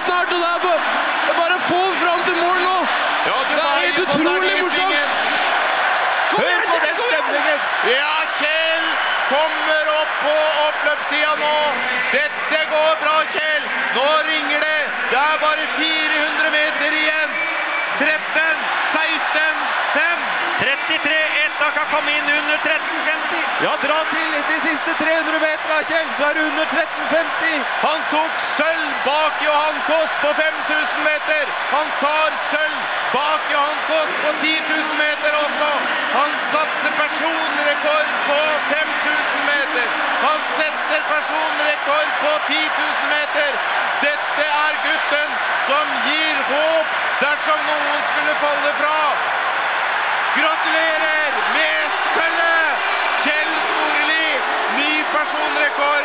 snart, og det bare få fram til mål nå. Ja, det helt utrolig morsomt. Hør på den stemningen. Ja, Kjell kommer opp på oppløpssida nå. Dette går bra, Kjell. Nå ringer det. Det bare 400 meter igjen. 13, 16, 5. 33, Etta kan komme inn under 13,50. Ja, dra til de siste 300 meter, Kjell, så det under 13,50. Han tok sølv bak Johan Koss på 5000 meter. Han tar sølv bak Johan Koss på 10 000 meter også. Han satte personrekord på 5000 meter. Han setter personrekord på 10 000 meter. Dette gutten som gir håp dersom noen skulle falle fra. Gratulerer med sølvet! Kjell Storli, ny personrekord,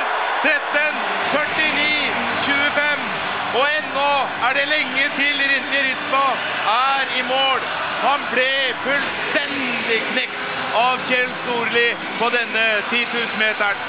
13:49,25. Og ennå det lenge til Ritsma i mål. Han ble fullstendig knekt av Kjell Storli på denne 10 000-meteren.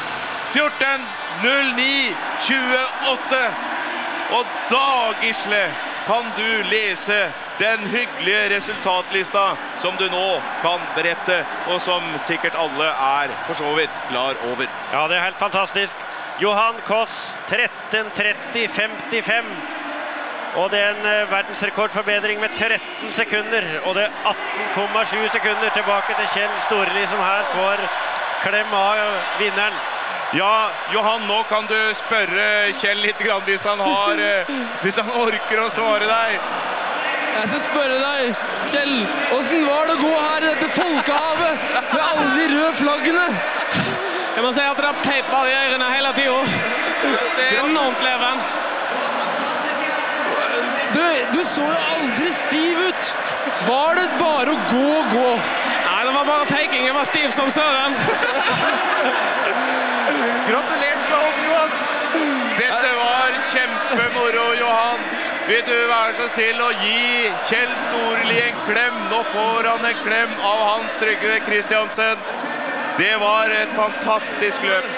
14:09,28. Og da, Gisle, kan du lese den hyggelige resultatlista som du nå kan berette, og som sikkert alle for så vidt klar over. Ja, det helt fantastisk. Johan Koss, 13:30,55. Og det en verdensrekordforbedring med 13 sekunder, og det 18,7 sekunder tilbake til Kjell Storli, som her får klem av vinneren. Ja, Johan, nå kan du spørre Kjell litt grann hvis han orker å svare deg. Jeg skal spørre deg, Kjell, hvordan var det å gå her i dette folkehavet med alle de røde flaggene? Jeg må si at det pep var i ørene hele tiden. Det enormt leven. Du så jo aldri stiv ut. Var det bare å gå? Nei, det var bare taking. Jeg var stiv som søren. Gratulerer med opp, Johan. Dette var kjempemoro, Johan. Vil du være så snill å gi Kjell Storli en klem? Nå får han en klem av Hans Trygve Kristiansen. Det var et fantastisk løp.